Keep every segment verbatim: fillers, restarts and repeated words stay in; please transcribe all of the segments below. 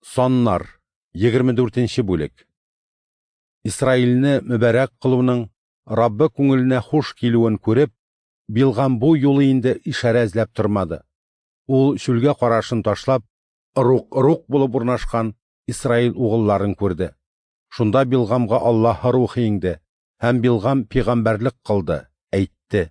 Соннар, егерме дүртенче бүлек. Исраилне мүбәрәк кылуның Раббы күңеленә хуш килүен күреп, Билгам бу юлы инде ишарә эзләп тормады. Ул чүлгә карашын ташлап, рук-рук булып урнашкан Исраил угылларын күрде. Шунда Билгамга Аллаһ рухы иңде, һәм Билгам пигамбәрлек кылды, әйтте: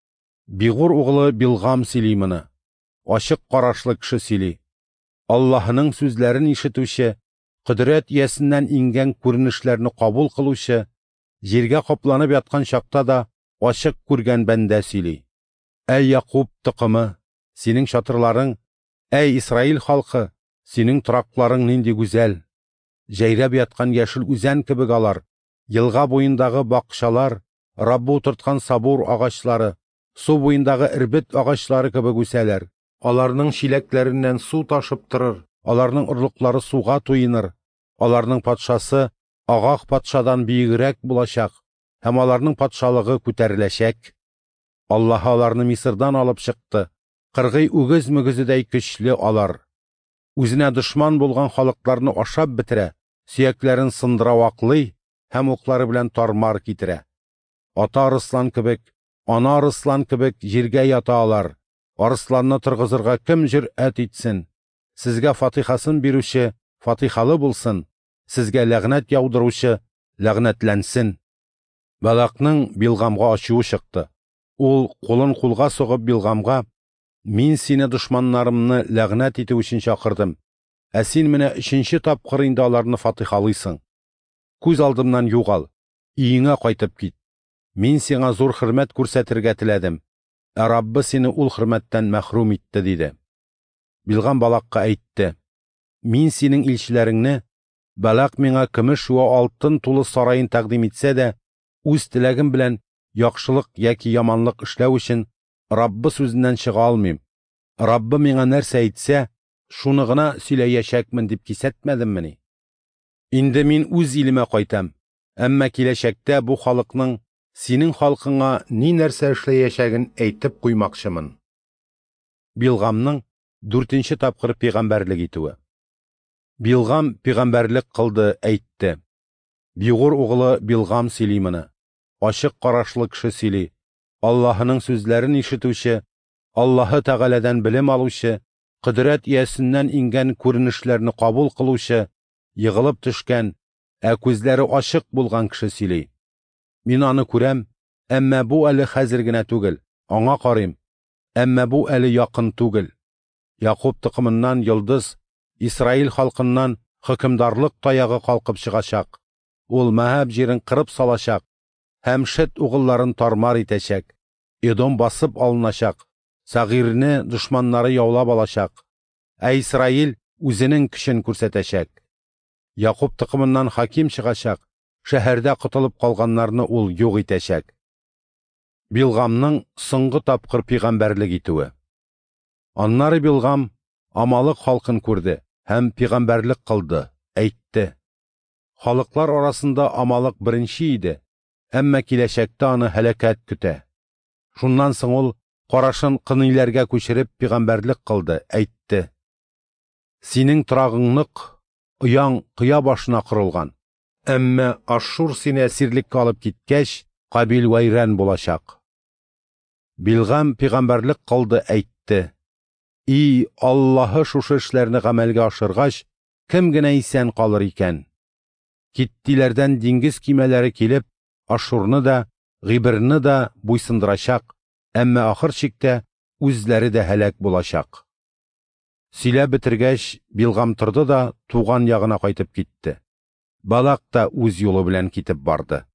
Бигур угылы Билгам сөйли моны. Ачык карашлы кеше сөйли. Аллаһның сүзләрен ишетүче, Құдірет иясеннән иңгән күренешләрне кабул кылучы, җиргә капланып яткан чакта да ачык күргән бәндә сөйли. Әй Якуб тыкымы, синең чатырларың, әй Исраил халкы, синең торакларың нинди гүзәл. Җәйрәп яткан яшел үзән кебек алар, елга буендагы бакчалар, Раббы утырткан сабур агачлары, су буендагы ирбет агачлары кебек үсәләр. Аларның чиләкләреннән су ташып торыр, аларның орлыклары суга туйыныр, аларның патшасы Агах патшадан биегрәк булачак, һәм аларның патшалыгы күтәреләчәк. Аллаһ аларны Мисырдан алып чыкты, кыргый үгез мөгезедәй көчле алар. Үзенә дошман булган халыкларны ашап бетерә, сөякләрен сындыра ваклый, һәм уклары белән тармар китерә. Ата арыслан кебек, ана арыслан кебек җиргә ята алар. Арысланны торгызырга кем җөрьәт итсен? Сезгә фатихасын бирүче фатихалы булсын, сезгә ләгънәт яудыручы ләгънәтләнсен. Балакның Билгамга ачуы чыкты. Ул кулын кулга сугып Билгамга: Мин сине дошманнарымны ләгънәт итү өчен чакырдым. Ә син менә өченче тапкыр инде аларны фатихалыйсың. Күз алдымнан югал, өеңә кайтып кит. Мин сиңа зур хөрмәт күрсәтергә теләдем. Ә Раббы сине ул хөрмәттән мәхрүм итте, диде. Билгам Балакка әйтте: Мин синең илчеләреңне, Балак миңа көмеш вә алтын тулы сарайын тәкъдим итсә дә, үз теләгем белән яхшылык яки яманлык эшләү өчен Раббы сүзеннән чыга алмыйм. Раббы миңа нәрсә әйтсә, шуны гына сөйләячәкмен дип кисәтмәдеммени? Инде мин үз илемә кайтам, әмма киләчәктә бу халыкның синең халкыңа ни нәрсә эшләячәген әйтеп куймакчымын. Билгамның дүртенче тапкыр пигамбәрлек итүе. Билгам пигамбәрлек кылды, әйтте: Бигур угылы Билгам сөйли моны. Ачык карашлы кеше сөйли. Аллаһның сүзләрен ишетүче, Аллаһы Тәгаләдән белем алучы, Құдірет иясеннән иңгән күренешләрне кабул кылучы, егылып төшкән, ә күзләре ачык булган кеше сөйли. Мин аны күрәм, әмма бу әле хәзер генә түгел, аңа карыйм, әмма бу әле якын түгел. Якуб тыкымыннан йолдыз, Исраил халкыннан хөкемдарлык таягы калкып чыгачак. Ул Мәһәб җирен кырып салачак, һәм Шет угылларын тармар итәчәк. Эдом басып алыначак, Сагирне дошманнары яулап алачак. Ә Исраил үзенең көчен күрсәтәчәк. Якуб тыкымыннан хаким чыгачак, шәһәрдә кытылып калганнарны ул юк итәчәк. Билгамның соңгы тапкыр пигамбәрлек итүе. Аннары Билгам Амалык халкын күрде һәм пигамбәрлек кылды, әйтте: Халыклар арасында Амалык беренче иде, әмма киләчәктә аны һәлакәт көтә. Шуннан соң ул карашын кыниләргә күчереп пигамбәрлек кылды, әйтте: Синең торагыңнык ояң кыя башына корылган, әмма Ашшур сине әсирлеккә алып киткәч, Кабил вайран булачак. Билгам пигамбәрлек кылды, әйтте: И Аллаһы шушы эшләрне гамәлгә ашыргач, кем генә исән калыр икән? Киттиләрдән диңгез кимәләре килеп, Ашурны да, Гиберне да буйсындырачак, әмма ахыр чиктә үзләре дә һәлак булачак. Сөйләп бетергәч, Билгам торды да туган ягына кайтып китте. Балак та үз юлы белән китеп барды.